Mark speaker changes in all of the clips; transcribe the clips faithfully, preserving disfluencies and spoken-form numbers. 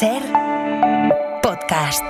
Speaker 1: Ser podcast.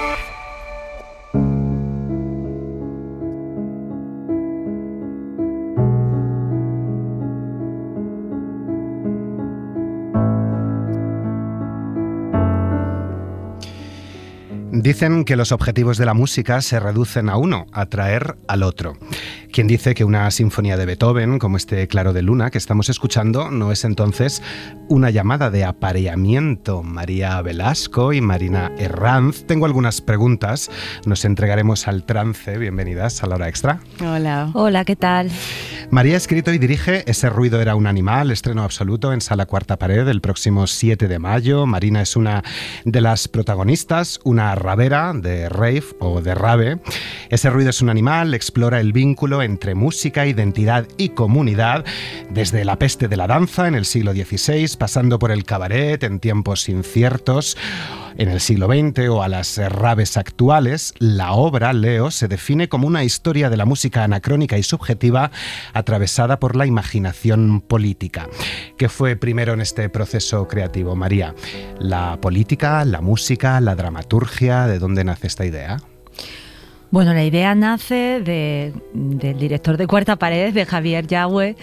Speaker 2: Dicen que los objetivos de la música se reducen a uno, atraer al otro. Quien dice que una sinfonía de Beethoven, como este Claro de Luna que estamos escuchando, no es entonces una llamada de apareamiento. María Velasco y Marina Herranz. Tengo algunas preguntas. Nos entregaremos al trance. Bienvenidas a La Hora Extra.
Speaker 3: Hola.
Speaker 4: Hola, ¿qué tal?
Speaker 2: María ha escrito y dirige Ese ruido era un animal, estreno absoluto en Sala Cuarta Pared el próximo siete de mayo. Marina es una de las protagonistas, una rabera de rave o de rave. Ese ruido es un animal, explora el vínculo entre música, identidad y comunidad, desde la peste de la danza en el siglo dieciséis, pasando por el cabaret en tiempos inciertos, en el siglo veinte o a las raves actuales. La obra, Leo, se define como una historia de la música anacrónica y subjetiva atravesada por la imaginación política. ¿Qué fue primero en este proceso creativo, María? ¿La política, la música, la dramaturgia? ¿De dónde nace esta idea?
Speaker 4: Bueno, la idea nace de, del director de Cuarta Pared, de Javier Yagüe,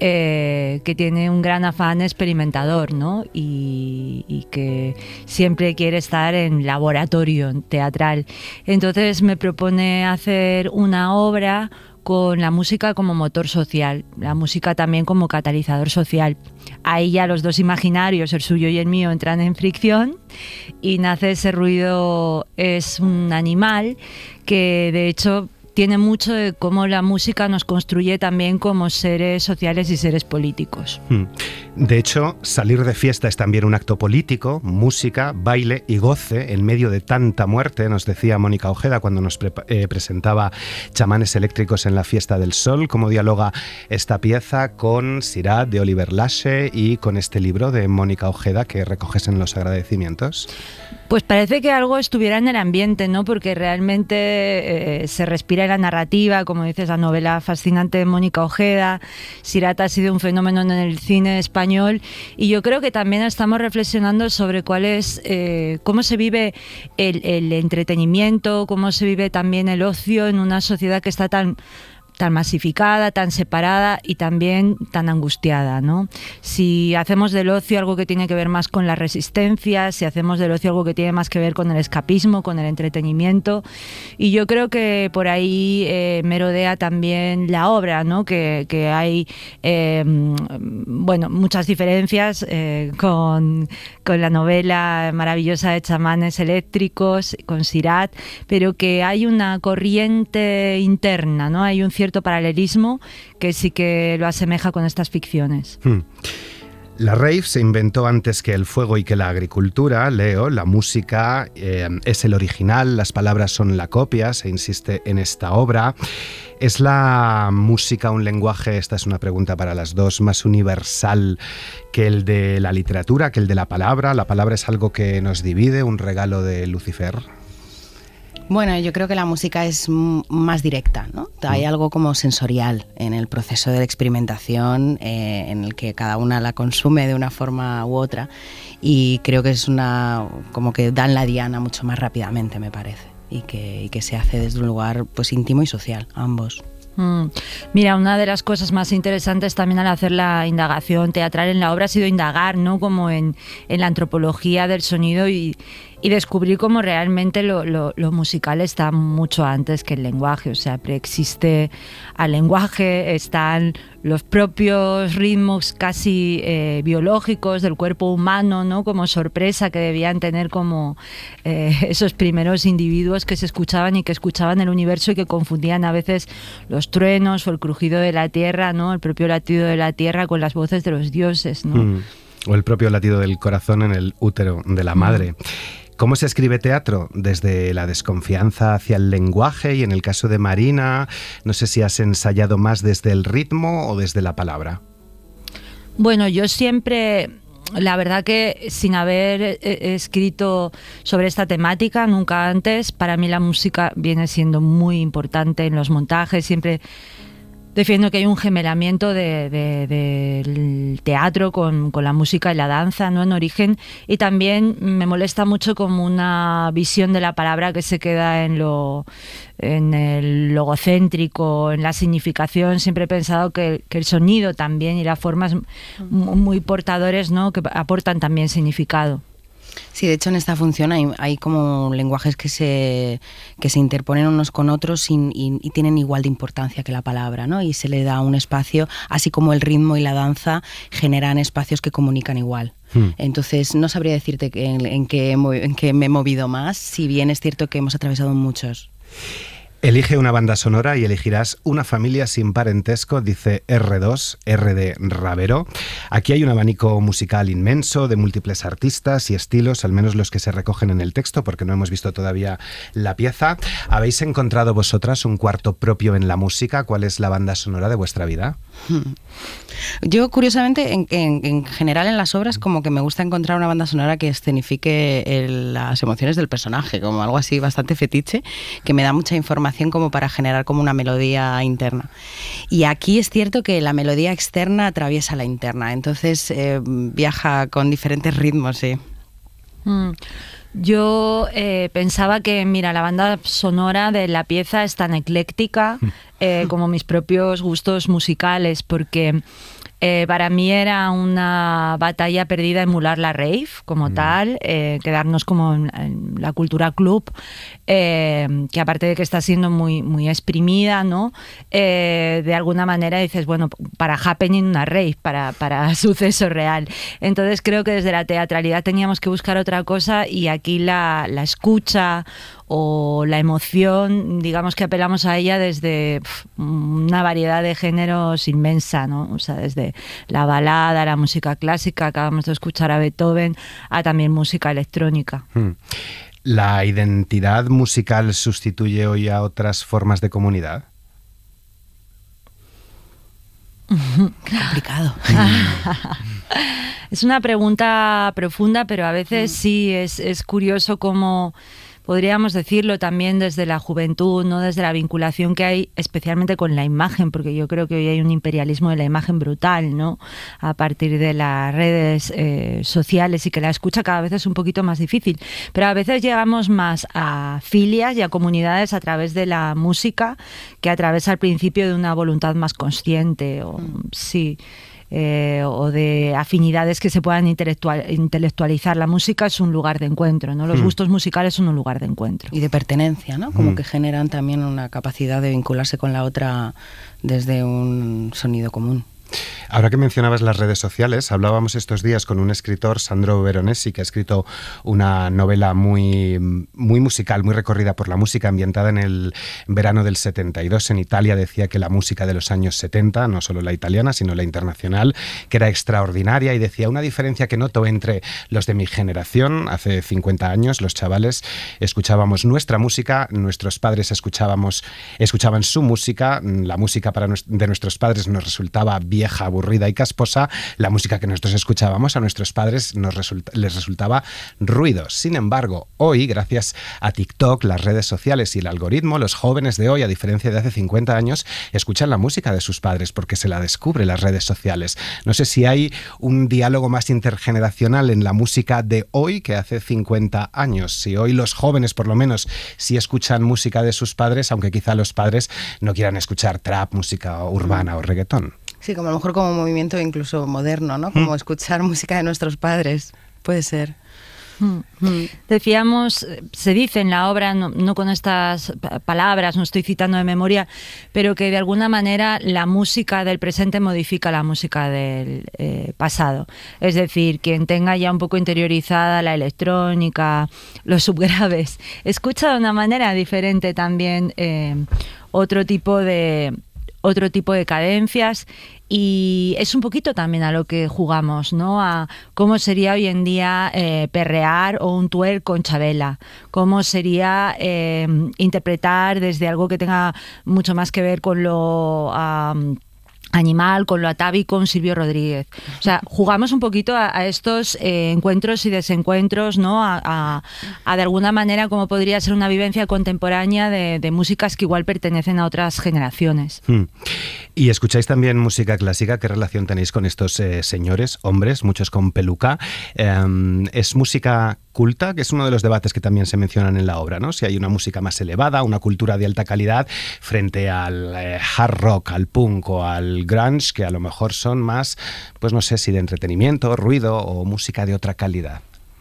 Speaker 4: eh, que tiene un gran afán experimentador, ¿no? Y, y que siempre quiere estar en laboratorio teatral. Entonces me propone hacer una obra con la música como motor social, la música también como catalizador social. Ahí ya los dos imaginarios, el suyo y el mío, entran en fricción y nace Ese ruido es un animal que de hecho tiene mucho de cómo la música nos construye también como seres sociales y seres políticos.
Speaker 2: De hecho, salir de fiesta es también un acto político, música, baile y goce en medio de tanta muerte, nos decía Mónica Ojeda cuando nos pre- eh, presentaba Chamanes Eléctricos en la Fiesta del Sol, cómo dialoga esta pieza con Sirat de Oliver Lache y con este libro de Mónica Ojeda que recoges en los agradecimientos.
Speaker 4: Pues parece que algo estuviera en el ambiente, ¿no? Porque realmente eh, se respira en la narrativa, como dices, la novela fascinante de Mónica Ojeda. Sirat ha sido un fenómeno en el cine español y yo creo que también estamos reflexionando sobre cuál es, eh, cómo se vive el, el entretenimiento, cómo se vive también el ocio en una sociedad que está tan tan masificada, tan separada y también tan angustiada, ¿no? Si hacemos del ocio algo que tiene que ver más con la resistencia, si hacemos del ocio algo que tiene más que ver con el escapismo, con el entretenimiento, y yo creo que por ahí eh, merodea también la obra, ¿no? Que, que hay eh, bueno, muchas diferencias eh, con, con la novela maravillosa de Chamanes Eléctricos, con Sirat, pero que hay una corriente interna, ¿no? Hay un cierto paralelismo que sí que lo asemeja con estas ficciones.
Speaker 2: Hmm. La rave se inventó antes que el fuego y que la agricultura, Leo. La música eh, es el original, las palabras son la copia, se insiste en esta obra. ¿Es la música un lenguaje, esta es una pregunta para las dos, más universal que el de la literatura, que el de la palabra? ¿La palabra es algo que nos divide, un regalo de Lucifer?
Speaker 3: Bueno, yo creo que la música es m- más directa, ¿no? Hay algo como sensorial en el proceso de la experimentación, eh, en el que cada una la consume de una forma u otra, y creo que es una, como que dan la diana mucho más rápidamente, me parece, y que, y que se hace desde un lugar pues íntimo y social, ambos.
Speaker 4: Mm. Mira, una de las cosas más interesantes también al hacer la indagación teatral en la obra ha sido indagar, ¿no? Como en, en la antropología del sonido y, y descubrir cómo realmente lo, lo, lo musical está mucho antes que el lenguaje, o sea, preexiste al lenguaje, están los propios ritmos casi eh, biológicos del cuerpo humano, ¿no? Como sorpresa que debían tener como eh, esos primeros individuos que se escuchaban y que escuchaban el universo y que confundían a veces los truenos o el crujido de la tierra, ¿no? El propio latido de la tierra con las voces de los dioses, ¿no?
Speaker 2: Mm. O el propio latido del corazón en el útero de la madre. Mm. ¿Cómo se escribe teatro? Desde la desconfianza hacia el lenguaje y en el caso de Marina, no sé si has ensayado más desde el ritmo o desde la palabra.
Speaker 4: Bueno, yo siempre, la verdad que sin haber eh, escrito sobre esta temática nunca antes, para mí la música viene siendo muy importante en los montajes, siempre defiendo que hay un gemelamiento de, de, del teatro con, con la música y la danza, ¿no? En origen, y también me molesta mucho como una visión de la palabra que se queda en lo en el logocéntrico, en la significación. Siempre he pensado que, que el sonido también y las formas muy portadores, ¿no? Que aportan también significado.
Speaker 3: Sí, de hecho en esta función hay, hay como lenguajes que se, que se interponen unos con otros y, y, y tienen igual de importancia que la palabra, ¿no? Y se le da un espacio, así como el ritmo y la danza generan espacios que comunican igual. Hmm. Entonces no sabría decirte que en, en, qué, en qué me he movido más, si bien es cierto que hemos atravesado muchos.
Speaker 2: Elige una banda sonora y elegirás una familia sin parentesco, dice erre dos, R de Ravero. Aquí hay un abanico musical inmenso de múltiples artistas y estilos, al menos los que se recogen en el texto, porque no hemos visto todavía la pieza. ¿Habéis encontrado vosotras un cuarto propio en la música? ¿Cuál es la banda sonora de vuestra vida?
Speaker 3: Yo, curiosamente, en, en, en general en las obras, como que me gusta encontrar una banda sonora que escenifique el, las emociones del personaje, como algo así bastante fetiche, que me da mucha información como para generar como una melodía interna. Y aquí es cierto que la melodía externa atraviesa la interna, entonces eh, viaja con diferentes ritmos, sí.
Speaker 4: Mm. Yo eh, pensaba que, mira, la banda sonora de la pieza es tan ecléctica eh, como mis propios gustos musicales, porque eh, para mí era una batalla perdida emular la rave como mm. tal, eh, quedarnos como en, en la cultura club, eh, que aparte de que está siendo muy, muy exprimida, ¿no? Eh, de alguna manera dices, bueno, para happening una rave, para, para suceso real. Entonces creo que desde la teatralidad teníamos que buscar otra cosa, y aquí la, la escucha o la emoción, digamos que apelamos a ella desde pf, una variedad de géneros inmensa, ¿no? O sea, desde la balada, la música clásica, acabamos de escuchar a Beethoven, a también música electrónica.
Speaker 2: Hmm. ¿La identidad musical sustituye hoy a otras formas de comunidad?
Speaker 3: Qué complicado.
Speaker 4: Es una pregunta profunda, pero a veces sí es, es curioso cómo podríamos decirlo también desde la juventud, ¿no? Desde la vinculación que hay especialmente con la imagen, porque yo creo que hoy hay un imperialismo de la imagen brutal, ¿no? A partir de las redes eh, sociales, y que la escucha cada vez es un poquito más difícil. Pero a veces llegamos más a filias y a comunidades a través de la música que a través al principio de una voluntad más consciente, o mm. sí. Eh, o de afinidades que se puedan intelectual, intelectualizar. La música es un lugar de encuentro, ¿no? Los mm. gustos musicales son un lugar de encuentro.
Speaker 3: Y de pertenencia, ¿no? Como
Speaker 2: mm.
Speaker 3: que generan también una capacidad de vincularse con la otra desde un sonido común.
Speaker 2: Ahora que mencionabas las redes sociales, hablábamos estos días con un escritor, Sandro Veronesi, que ha escrito una novela muy, muy musical, muy recorrida por la música, ambientada en el verano del setenta y dos en Italia. Decía que la música de los años setenta, no solo la italiana, sino la internacional, que era extraordinaria, y decía una diferencia que noto entre los de mi generación, hace cincuenta años, los chavales escuchábamos nuestra música, nuestros padres escuchábamos, escuchaban su música, la música para de nuestros padres nos resultaba vieja, aburrida y casposa, la música que nosotros escuchábamos a nuestros padres nos resulta, les resultaba ruido. Sin embargo, hoy, gracias a TikTok, las redes sociales y el algoritmo, los jóvenes de hoy, a diferencia de hace cincuenta años, escuchan la música de sus padres porque se la descubre las redes sociales. No sé si hay un diálogo más intergeneracional en la música de hoy que hace cincuenta años. Si hoy los jóvenes, por lo menos, sí escuchan música de sus padres, aunque quizá los padres no quieran escuchar trap, música urbana mm. o reggaetón.
Speaker 3: Sí, como a lo mejor como movimiento incluso moderno, ¿no? Como mm. escuchar música de nuestros padres, puede ser.
Speaker 4: Mm. Mm. Decíamos, se dice en la obra, no, no con estas palabras, no estoy citando de memoria, pero que de alguna manera la música del presente modifica la música del eh, pasado. Es decir, quien tenga ya un poco interiorizada la electrónica, los subgraves, escucha de una manera diferente también eh, otro tipo de... otro tipo de cadencias, y es un poquito también a lo que jugamos, ¿no? A cómo sería hoy en día eh, perrear o un twerk con Chabela, cómo sería eh, interpretar desde algo que tenga mucho más que ver con lo... Um, Animal, con Lo Atavi, con Silvio Rodríguez. O sea, jugamos un poquito a, a estos eh, encuentros y desencuentros, ¿no? A, a, a de alguna manera como podría ser una vivencia contemporánea de, de músicas que igual pertenecen a otras generaciones.
Speaker 2: Hmm. Y escucháis también música clásica. ¿Qué relación tenéis con estos eh, señores, hombres, muchos con peluca? Eh, ¿Es música culta? Que es uno de los debates que también se mencionan en la obra, ¿no? Si hay una música más elevada, una cultura de alta calidad frente al eh, hard rock, al punk o al grunge, que a lo mejor son más, pues no sé si de entretenimiento, ruido o música de otra calidad.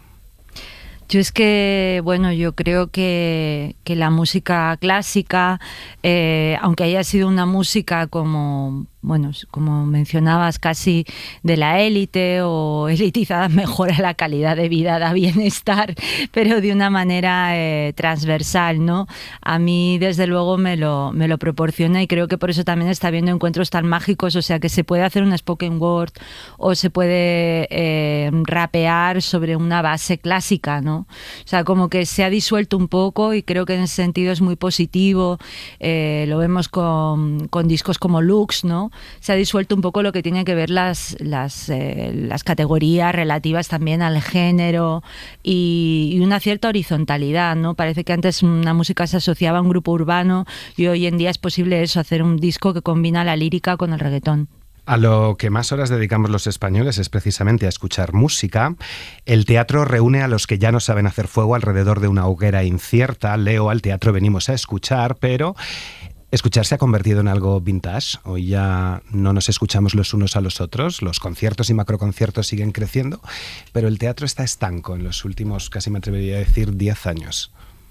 Speaker 4: Yo es que, bueno, yo creo que, que la música clásica, eh, aunque haya sido una música como, bueno, como mencionabas, casi de la élite o elitizada, mejora la calidad de vida, da bienestar, pero de una manera eh, transversal, ¿no? A mí, desde luego, me lo, me lo proporciona y creo que por eso también está habiendo encuentros tan mágicos, o sea, que se puede hacer un spoken word o se puede eh, rapear sobre una base clásica, ¿no? O sea, como que se ha disuelto un poco y creo que en ese sentido es muy positivo. Eh, lo vemos con, con discos como Lux, ¿no? Se ha disuelto un poco lo que tiene que ver las, las, eh, las categorías relativas también al género y, y una cierta horizontalidad, ¿no? Parece que antes una música se asociaba a un grupo urbano y hoy en día es posible eso, hacer un disco que combina la lírica con el reggaetón.
Speaker 2: A lo que más horas dedicamos los españoles es precisamente a escuchar música. El teatro reúne a los que ya no saben hacer fuego alrededor de una hoguera incierta. Leo, al teatro venimos a escuchar, pero escuchar se ha convertido en algo vintage. Hoy ya no nos escuchamos los unos a los otros. Los conciertos y macroconciertos siguen creciendo, pero el teatro está estanco en los últimos, casi me atrevería a decir, diez años.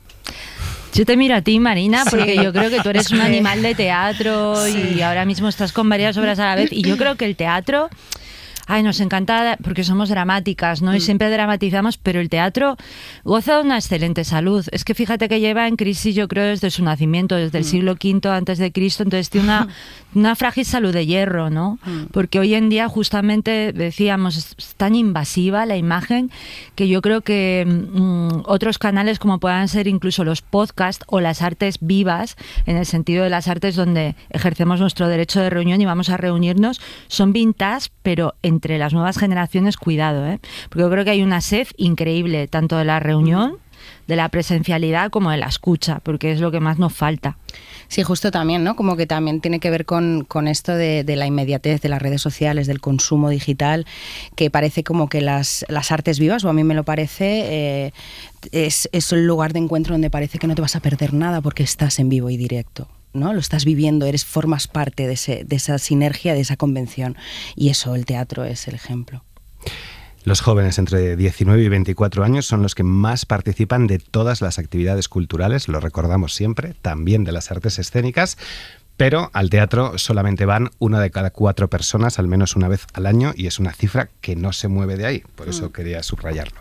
Speaker 4: Yo te miro a ti, Marina, porque sí. Yo creo que tú eres un animal de teatro sí. Y ahora mismo estás con varias obras a la vez y yo creo que el teatro... Ay, nos encanta porque somos dramáticas, ¿no? Y siempre dramatizamos, pero el teatro goza de una excelente salud. Es que fíjate que lleva en crisis, yo creo, desde su nacimiento, desde el siglo quinto antes de Cristo, entonces tiene una, una frágil salud de hierro, ¿no? Porque hoy en día, justamente, decíamos, es tan invasiva la imagen que yo creo que mmm, otros canales, como puedan ser incluso los podcasts o las artes vivas, en el sentido de las artes donde ejercemos nuestro derecho de reunión y vamos a reunirnos, son vintage, pero en entre las nuevas generaciones, cuidado, ¿eh? Porque yo creo que hay una sed increíble, tanto de la reunión, de la presencialidad, como de la escucha, porque es lo que más nos falta.
Speaker 3: Sí, justo también, ¿no? Como que también tiene que ver con, con esto de, de la inmediatez de las redes sociales, del consumo digital, que parece como que las, las artes vivas, o a mí me lo parece, eh, es, es el lugar de encuentro donde parece que no te vas a perder nada porque estás en vivo y directo, ¿no? Lo estás viviendo, eres, formas parte de, ese, de esa sinergia, de esa convención. Y eso, el teatro es el ejemplo.
Speaker 2: Los jóvenes entre diecinueve y veinticuatro años son los que más participan de todas las actividades culturales, lo recordamos siempre, también de las artes escénicas, pero al teatro solamente van una de cada cuatro personas, al menos una vez al año, y es una cifra que no se mueve de ahí, por eso mm. quería subrayarlo.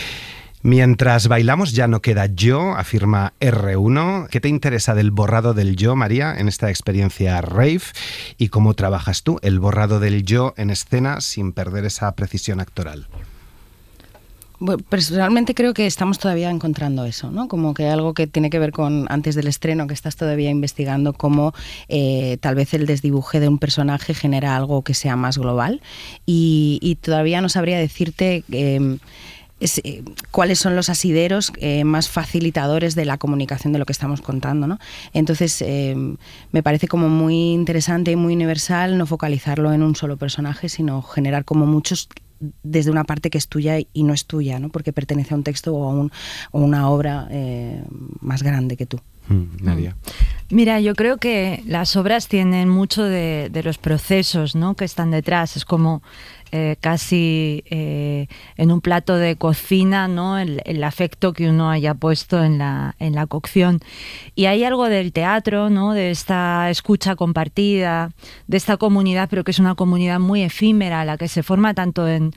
Speaker 2: Mientras bailamos ya no queda yo, afirma erre uno. ¿Qué te interesa del borrado del yo, María, en esta experiencia rave? ¿Y cómo trabajas tú el borrado del yo en escena sin perder esa precisión actoral?
Speaker 3: Bueno, personalmente creo que estamos todavía encontrando eso, ¿no? Como que algo que tiene que ver con antes del estreno, que estás todavía investigando cómo eh, tal vez el desdibuje de un personaje genera algo que sea más global y, y todavía no sabría decirte... Eh, Es, eh, cuáles son los asideros eh, más facilitadores de la comunicación de lo que estamos contando, ¿no? Entonces eh, me parece como muy interesante y muy universal no focalizarlo en un solo personaje, sino generar como muchos desde una parte que es tuya y no es tuya, ¿no? Porque pertenece a un texto o a un, o una obra eh, más grande que tú.
Speaker 2: Mm, María.
Speaker 4: Mira, yo creo que las obras tienen mucho de, de los procesos, ¿no? Que están detrás. Es como eh, casi eh, en un plato de cocina, ¿no? El, el afecto que uno haya puesto en la, en la cocción. Y hay algo del teatro, ¿no? De esta escucha compartida, de esta comunidad, pero que es una comunidad muy efímera, la que se forma tanto en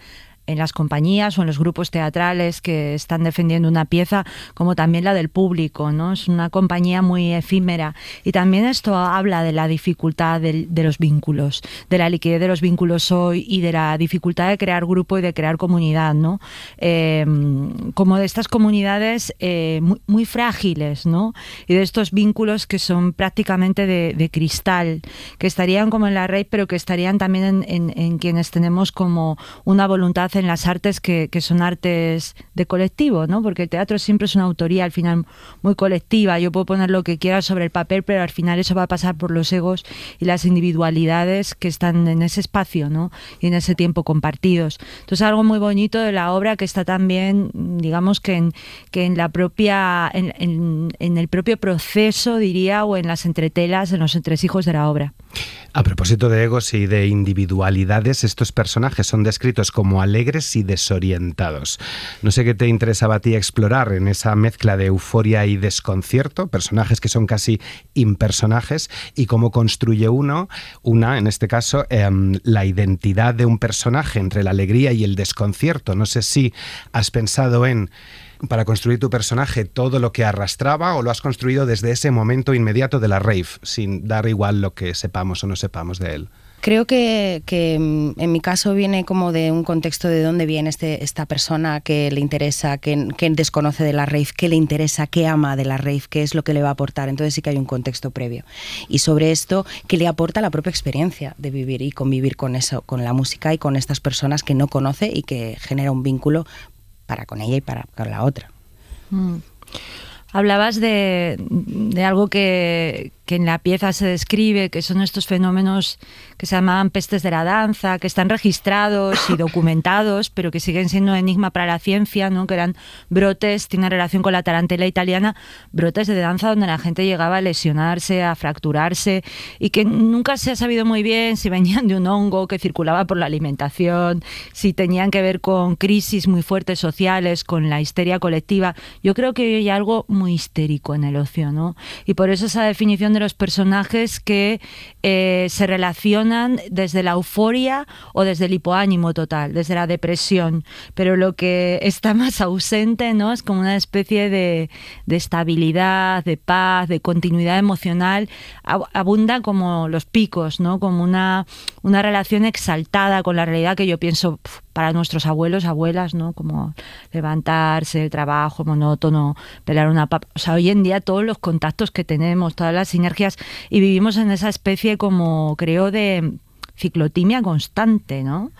Speaker 4: en las compañías o en los grupos teatrales que están defendiendo una pieza, como también la del público, ¿no? Es una compañía muy efímera. Y también esto habla de la dificultad de, de los vínculos, de la liquidez de los vínculos hoy y de la dificultad de crear grupo y de crear comunidad, ¿no? Eh, como de estas comunidades eh, muy, muy frágiles, ¿no? Y de estos vínculos que son prácticamente de, de cristal, que estarían como en la red, pero que estarían también en, en, en quienes tenemos como una voluntad en las artes que, que son artes de colectivo, ¿no? Porque el teatro siempre es una autoría al final muy colectiva. Yo puedo poner lo que quiera sobre el papel, pero al final eso va a pasar por los egos y las individualidades que están en ese espacio, ¿no? Y en ese tiempo compartidos. Entonces, algo muy bonito de la obra que está también, digamos que en, que en la propia, en, en, en el propio proceso, diría, o en las entretelas, en los entresijos de la obra.
Speaker 2: A propósito de egos y de individualidades, estos personajes son descritos como alegres y desorientados. No sé qué te interesaba a ti explorar en esa mezcla de euforia y desconcierto, personajes que son casi impersonajes, y cómo construye uno, una, en este caso, eh, la identidad de un personaje entre la alegría y el desconcierto. No sé si has pensado en, para construir tu personaje, todo lo que arrastraba, o lo has construido desde ese momento inmediato de la rave, sin dar igual lo que sepamos o no sepamos de él.
Speaker 3: Creo que, que en mi caso viene como de un contexto de dónde viene este, esta persona que le interesa, que, que desconoce de la rave, qué le interesa, qué ama de la rave, qué es lo que le va a aportar. Entonces sí que hay un contexto previo. Y sobre esto, qué le aporta la propia experiencia de vivir y convivir con eso, con la música y con estas personas que no conoce y que genera un vínculo para con ella y para con la otra.
Speaker 4: Mm. Hablabas de, de algo que, que en la pieza se describe, que son estos fenómenos que se llamaban pestes de la danza, que están registrados y documentados, pero que siguen siendo enigma para la ciencia, ¿no? Que eran brotes, tienen relación con la tarantela italiana, brotes de danza donde la gente llegaba a lesionarse, a fracturarse, y que nunca se ha sabido muy bien si venían de un hongo que circulaba por la alimentación, si tenían que ver con crisis muy fuertes sociales, con la histeria colectiva. Yo creo que hay algo muy histérico en el ocio, ¿no? Y por eso esa definición de los personajes que eh, se relacionan desde la euforia o desde el hipoánimo total, desde la depresión, pero lo que está más ausente, ¿no? Es como una especie de, de estabilidad, de paz, de continuidad emocional. Abunda como los picos, ¿no? Como una, una relación exaltada con la realidad que yo pienso pf, para nuestros abuelos, abuelas, ¿no? Como levantarse, el trabajo monótono, pelar una papa. O sea, hoy en día todos los contactos que tenemos, todas las sinergias, y vivimos en esa especie como, creo, de ciclotimia constante, ¿no?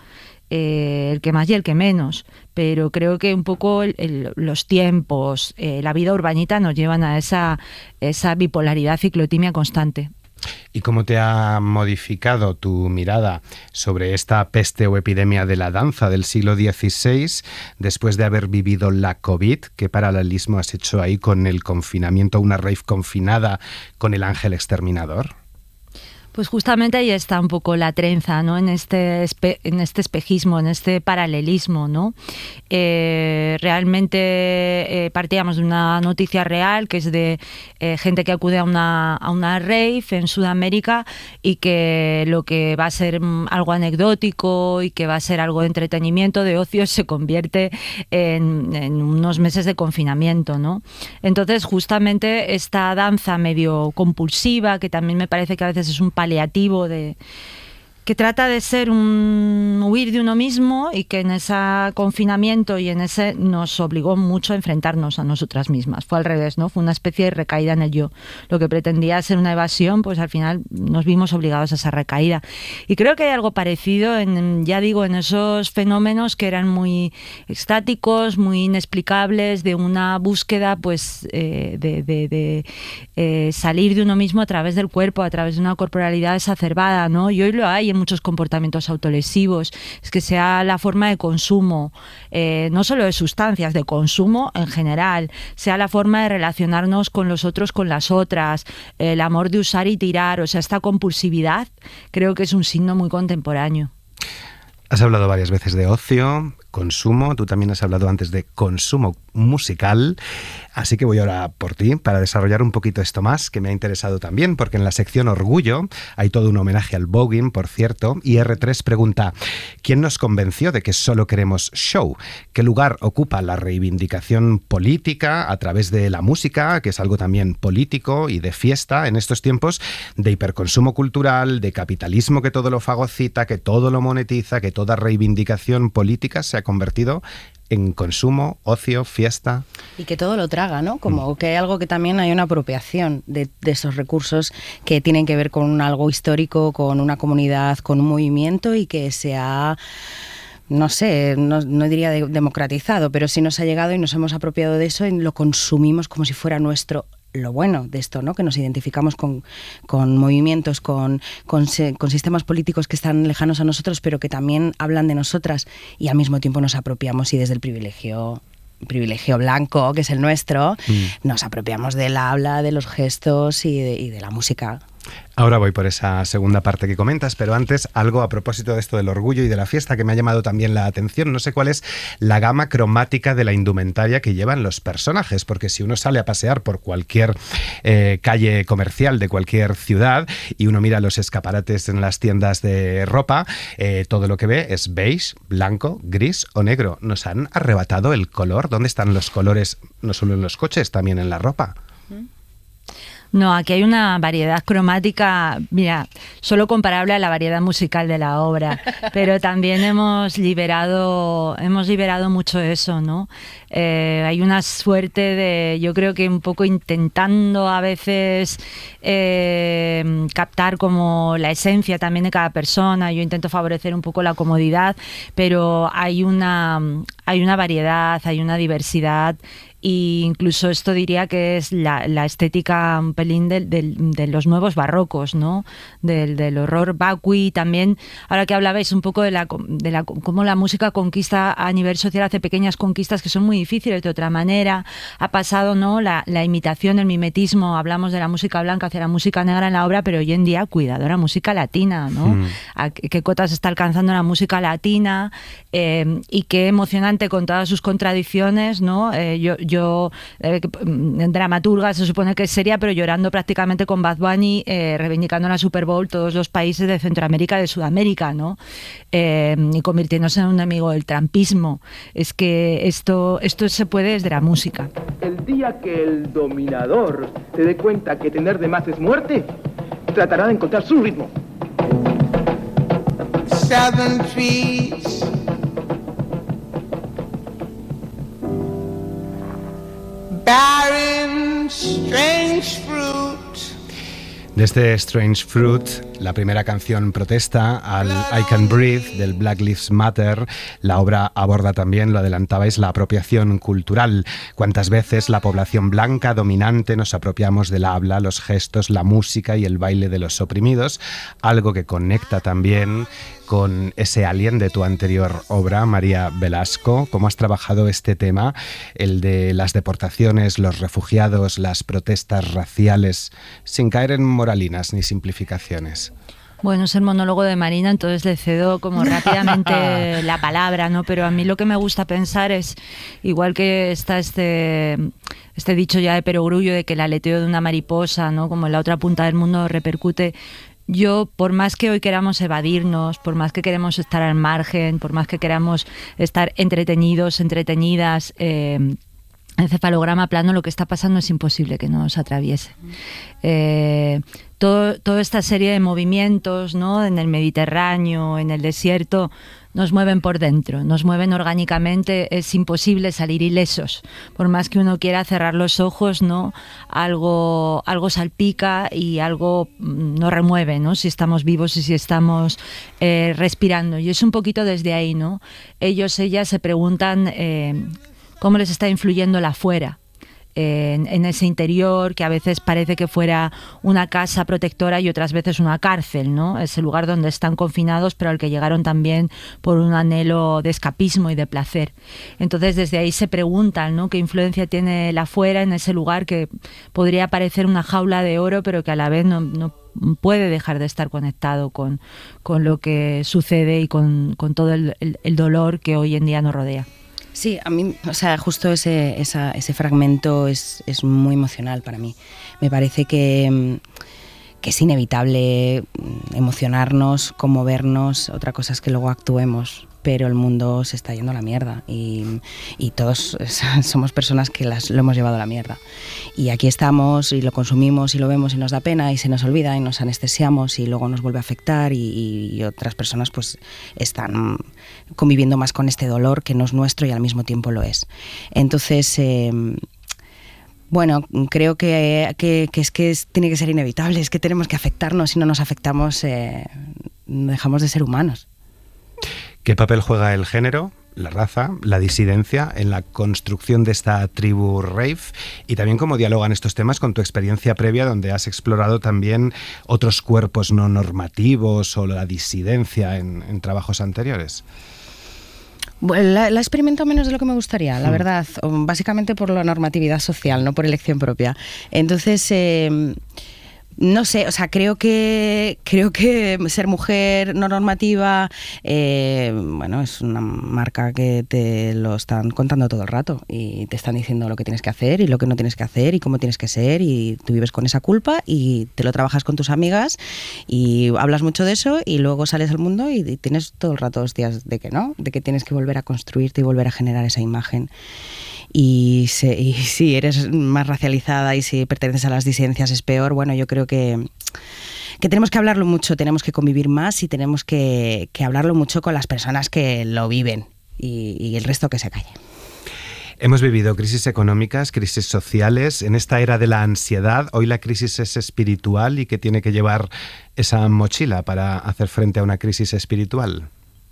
Speaker 4: Eh, el que más y el que menos, pero creo que un poco el, el, los tiempos, eh, la vida urbanita nos llevan a esa, esa bipolaridad, ciclotimia constante.
Speaker 2: ¿Y cómo te ha modificado tu mirada sobre esta peste o epidemia de la danza del siglo dieciséis después de haber vivido la COVID? ¿Qué paralelismo has hecho ahí con el confinamiento, una rave confinada con el ángel exterminador?
Speaker 4: Pues justamente ahí está un poco la trenza, ¿no? En este espe en este espejismo, en este paralelismo, ¿no? Eh, realmente eh, partíamos de una noticia real, que es de eh, gente que acude a una, a una rave en Sudamérica, y que lo que va a ser algo anecdótico y que va a ser algo de entretenimiento, de ocio, se convierte en, en unos meses de confinamiento, ¿no? Entonces, justamente esta danza medio compulsiva, que también me parece que a veces es un paliativo de que trata de ser un huir de uno mismo, y que en ese confinamiento y en ese nos obligó mucho a enfrentarnos a nosotras mismas. Fue al revés, ¿no? Fue una especie de recaída en el yo. Lo que pretendía ser una evasión, pues al final nos vimos obligados a esa recaída. Y creo que hay algo parecido, en, ya digo, en esos fenómenos que eran muy estáticos, muy inexplicables, de una búsqueda, pues, eh, de, de, de eh, salir de uno mismo a través del cuerpo, a través de una corporalidad exacerbada, ¿no? Y hoy lo hay en muchos comportamientos autolesivos, es que sea la forma de consumo, eh, no solo de sustancias, de consumo en general, sea la forma de relacionarnos con los otros, con las otras, eh, el amor de usar y tirar, o sea, esta compulsividad creo que es un signo muy contemporáneo.
Speaker 2: Has hablado varias veces de ocio. consumo. Tú también has hablado antes de consumo musical, así que voy ahora por ti para desarrollar un poquito esto más, que me ha interesado también, porque en la sección Orgullo hay todo un homenaje al voguing, por cierto, y erre tres pregunta: ¿quién nos convenció de que solo queremos show? ¿Qué lugar ocupa la reivindicación política a través de la música, que es algo también político y de fiesta en estos tiempos de hiperconsumo cultural, de capitalismo que todo lo fagocita, que todo lo monetiza, que toda reivindicación política se ha convertido en consumo, ocio, fiesta?
Speaker 3: Y que todo lo traga, ¿no? Como mm. que hay algo que también hay una apropiación de, de esos recursos que tienen que ver con un algo histórico, con una comunidad, con un movimiento, y que se ha, no sé, no, no diría de, democratizado, pero sí nos ha llegado y nos hemos apropiado de eso y lo consumimos como si fuera nuestro. Lo bueno de esto, ¿no? Que nos identificamos con, con movimientos, con, con, con sistemas políticos que están lejanos a nosotros, pero que también hablan de nosotras, y al mismo tiempo nos apropiamos, y desde el privilegio privilegio blanco, que es el nuestro, mm. nos apropiamos del habla, de los gestos y de, y de la música.
Speaker 2: Ahora voy por esa segunda parte que comentas, pero antes algo a propósito de esto del orgullo y de la fiesta que me ha llamado también la atención. No sé cuál es la gama cromática de la indumentaria que llevan los personajes, porque si uno sale a pasear por cualquier eh, calle comercial de cualquier ciudad y uno mira los escaparates en las tiendas de ropa, eh, todo lo que ve es beige, blanco, gris o negro. Nos han arrebatado el color. ¿Dónde están los colores? No solo en los coches, también en la ropa.
Speaker 4: No, aquí hay una variedad cromática, mira, solo comparable a la variedad musical de la obra, pero también hemos liberado, hemos liberado mucho eso, ¿no? Eh, hay una suerte de, yo creo que un poco intentando a veces eh, captar como la esencia también de cada persona. Yo intento favorecer un poco la comodidad, pero hay una, hay una variedad, hay una diversidad. Y incluso esto diría que es la, la estética un pelín de, de, de los nuevos barrocos, ¿no? Del, del horror vacui también. Ahora que hablabais un poco de la de la cómo la música conquista a nivel social, hace pequeñas conquistas que son muy difíciles de otra manera. Ha pasado, ¿no? La, la imitación, el mimetismo. Hablamos de la música blanca hacia la música negra en la obra, pero hoy en día, cuidado, la música latina, ¿no? Mm. ¿A qué cotas está alcanzando la música latina? Eh, y qué emocionante con todas sus contradicciones, ¿no? Eh, yo Yo, eh, dramaturga, se supone que es seria, pero llorando prácticamente con Bad Bunny, eh, reivindicando en la Super Bowl todos los países de Centroamérica y de Sudamérica, ¿no? Eh, y convirtiéndose en un enemigo del trampismo. Es que esto, esto se puede desde la música.
Speaker 5: El día que el dominador se dé cuenta que tener de más es muerte, tratará de encontrar su ritmo. Seven trees.
Speaker 2: Barren, strange fruit. Desde Strange Fruit, la primera canción protesta al I Can Breathe del Black Lives Matter. La obra aborda también, lo adelantabais, la apropiación cultural. Cuántas veces la población blanca dominante nos apropiamos del habla, los gestos, la música y el baile de los oprimidos, algo que conecta también con ese alien de tu anterior obra, María Velasco. ¿Cómo has trabajado este tema, el de las deportaciones, los refugiados, las protestas raciales, sin caer en moralinas ni simplificaciones?
Speaker 4: Bueno, es el monólogo de Marina, entonces le cedo como rápidamente la palabra, ¿no? Pero a mí lo que me gusta pensar es, igual que está este, este dicho ya de perogrullo de que el aleteo de una mariposa, ¿no? Como en la otra punta del mundo repercute. Yo, por más que hoy queramos evadirnos, por más que queremos estar al margen, por más que queramos estar entretenidos, entretenidas, eh, el cefalograma plano, lo que está pasando es imposible que nos atraviese. Eh, todo, toda esta serie de movimientos, ¿no? En el Mediterráneo, en el desierto, nos mueven por dentro, nos mueven orgánicamente. Es imposible salir ilesos. Por más que uno quiera cerrar los ojos, ¿no? Algo, algo salpica y algo nos remueve, ¿no? Si estamos vivos y si estamos eh, respirando. Y es un poquito desde ahí, ¿no? Ellos, ellas se preguntan eh, cómo les está influyendo la afuera. en, en ese interior, que a veces parece que fuera una casa protectora y otras veces una cárcel, ¿no? Ese lugar donde están confinados, pero al que llegaron también por un anhelo de escapismo y de placer. Entonces, desde ahí se preguntan, ¿no?, qué influencia tiene la fuera en ese lugar que podría parecer una jaula de oro, pero que a la vez no, no puede dejar de estar conectado con, con lo que sucede y con, con todo el, el, el dolor que hoy en día nos rodea.
Speaker 3: Sí, a mí, o sea, justo ese, esa, ese fragmento es, es muy emocional para mí. Me parece que, que es inevitable emocionarnos, conmovernos, otra cosa es que luego actuemos, pero el mundo se está yendo a la mierda y, y todos somos personas que las, lo hemos llevado a la mierda. Y aquí estamos y lo consumimos y lo vemos y nos da pena y se nos olvida y nos anestesiamos y luego nos vuelve a afectar y, y otras personas pues están conviviendo más con este dolor que no es nuestro y al mismo tiempo lo es. Entonces, eh, bueno, creo que, que, que es que es, tiene que ser inevitable, es que tenemos que afectarnos, si no nos afectamos eh, dejamos de ser humanos.
Speaker 2: ¿Qué papel juega el género, la raza, la disidencia en la construcción de esta tribu rave? Y también cómo dialogan estos temas con tu experiencia previa, donde has explorado también otros cuerpos no normativos o la disidencia en, en trabajos anteriores.
Speaker 3: Bueno, la, la he experimentado menos de lo que me gustaría, la mm. verdad, básicamente por la normatividad social, no por elección propia. Entonces, eh, no sé, o sea, creo que creo que ser mujer no normativa, eh, bueno, es una marca que te lo están contando todo el rato y te están diciendo lo que tienes que hacer y lo que no tienes que hacer y cómo tienes que ser, y tú vives con esa culpa y te lo trabajas con tus amigas y hablas mucho de eso y luego sales al mundo y tienes todo el rato hostias de que no, de que tienes que volver a construirte y volver a generar esa imagen. Y, se, y si eres más racializada y si perteneces a las disidencias es peor. Bueno, yo creo que, que tenemos que hablarlo mucho, tenemos que convivir más y tenemos que, que hablarlo mucho con las personas que lo viven y, y el resto que se calle.
Speaker 2: Hemos vivido crisis económicas, crisis sociales. En esta era de la ansiedad, hoy la crisis es espiritual. ¿Y qué tiene que llevar esa mochila para hacer frente a una crisis espiritual?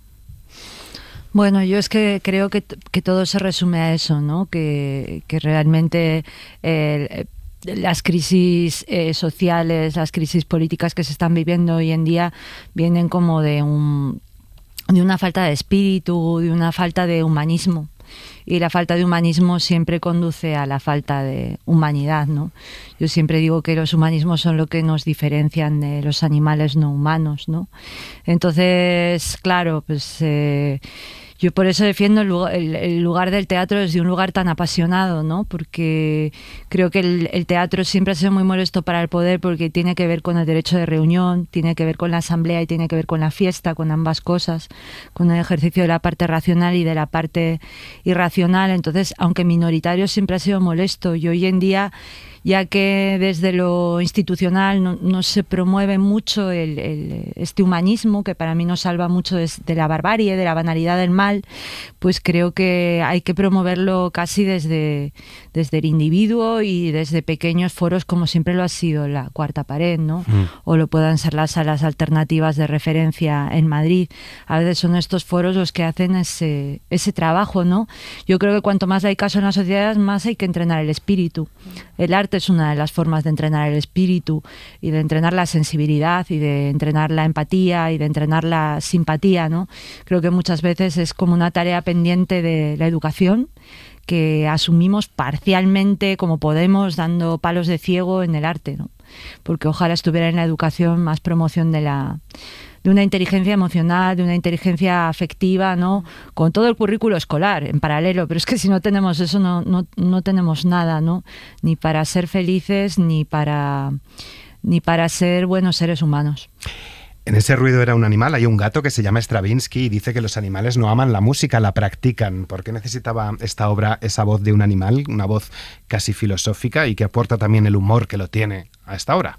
Speaker 4: Bueno, yo es que creo que, que todo se resume a eso, ¿no? Que, que realmente eh, las crisis eh, sociales, las crisis políticas que se están viviendo hoy en día vienen como de un de una falta de espíritu, de una falta de humanismo. Y la falta de humanismo siempre conduce a la falta de humanidad, ¿no? Yo siempre digo que los humanismos son lo que nos diferencian de los animales no humanos, ¿no? Entonces, claro, pues eh, yo por eso defiendo el lugar, el, el lugar del teatro desde un lugar tan apasionado, ¿no? Porque creo que el, el teatro siempre ha sido muy molesto para el poder porque tiene que ver con el derecho de reunión, tiene que ver con la asamblea y tiene que ver con la fiesta, con ambas cosas, con el ejercicio de la parte racional y de la parte irracional. Entonces, aunque minoritario, siempre ha sido molesto y hoy en día, ya que desde lo institucional no, no se promueve mucho el, el, este humanismo, que para mí nos salva mucho de, de la barbarie, de la banalidad del mal, pues creo que hay que promoverlo casi desde, desde el individuo y desde pequeños foros, como siempre lo ha sido la Cuarta Pared, ¿no? Mm. O lo puedan ser las salas alternativas de referencia en Madrid. A veces son estos foros los que hacen ese, ese trabajo, ¿no? Yo creo que cuanto más hay caso en la sociedad, más hay que entrenar el espíritu. El arte es una de las formas de entrenar el espíritu y de entrenar la sensibilidad y de entrenar la empatía y de entrenar la simpatía, ¿no? Creo que muchas veces es como una tarea pendiente de la educación que asumimos parcialmente como podemos, dando palos de ciego en el arte, ¿no? Porque ojalá estuviera en la educación más promoción de la de una inteligencia emocional, de una inteligencia afectiva, ¿no? Con todo el currículo escolar en paralelo, pero es que si no tenemos eso no, no, no tenemos nada, ¿no? Ni para ser felices ni para, ni para ser buenos seres humanos.
Speaker 2: En ese ruido era un animal, hay un gato que se llama Stravinsky y dice que los animales no aman la música, la practican. ¿Por qué necesitaba esta obra esa voz de un animal, una voz casi filosófica y que aporta también el humor que lo tiene a esta hora?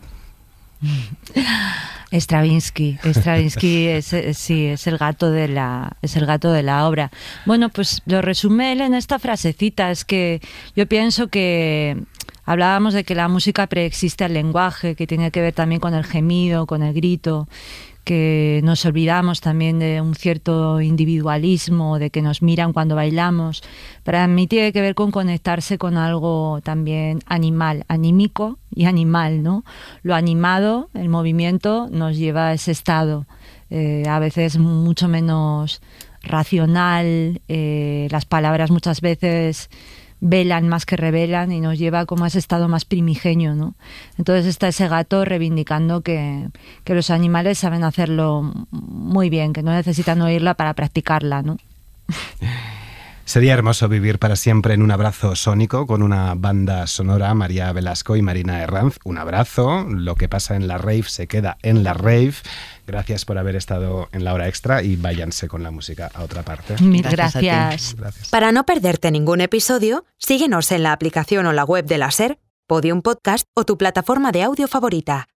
Speaker 4: Stravinsky, Stravinsky es, es, sí, es el gato de la, es el gato de la obra. Bueno, pues lo resume él en esta frasecita, es que yo pienso que hablábamos de que la música preexiste al lenguaje, que tiene que ver también con el gemido, con el grito, que nos olvidamos también de un cierto individualismo, de que nos miran cuando bailamos. Para mí tiene que ver con conectarse con algo también animal, anímico y animal, ¿no? Lo animado, el movimiento, nos lleva a ese estado, eh, a veces mucho menos racional, eh, las palabras muchas veces velan más que revelan y nos lleva como a ese estado más primigenio, ¿no? Entonces está ese gato reivindicando que, que los animales saben hacerlo muy bien, que no necesitan oírla para practicarla, ¿no?
Speaker 2: Sería hermoso vivir para siempre en un abrazo sónico con una banda sonora, María Velasco y Marina Herranz. Un abrazo, lo que pasa en la rave se queda en la rave. Gracias por haber estado en la hora extra y váyanse con la música a otra parte.
Speaker 4: Mil
Speaker 3: Gracias.
Speaker 4: gracias.
Speaker 2: Gracias.
Speaker 1: Para no perderte ningún episodio, síguenos en la aplicación o la web de la SER, Podium Podcast o tu plataforma de audio favorita.